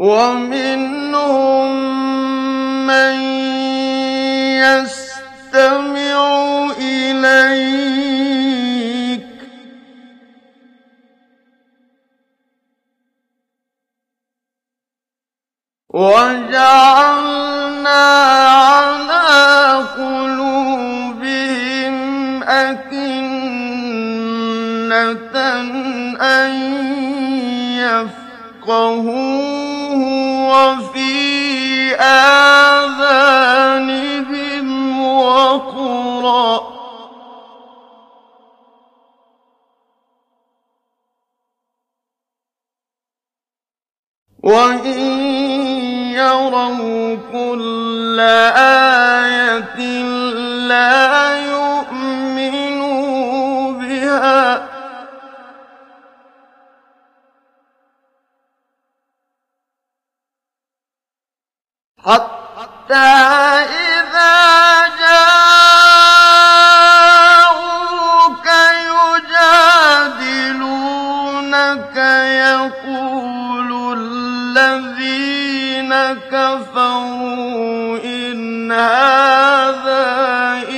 وَمِنْهُم مَّن يَسْتَمِعُ إِلَيْكَ ۖ وَجَعَلْنَا عَلَىٰ قُلُوبِهِمْ أَكِنَّةً أَن يَفْقَهُوهُ وَفِي آذَانِهِمْ وَقْرًا ۚ وَإِن يَرَوْا كُلَّ آيَةٍ لَّا يُؤْمِنُوا بِهَا ۚ حَتَّىٰ إِذَا جَاءُوكَ يُجَادِلُونَكَ يَقُولُ الَّذِينَ كَفَرُوا إِنْ هَٰذَا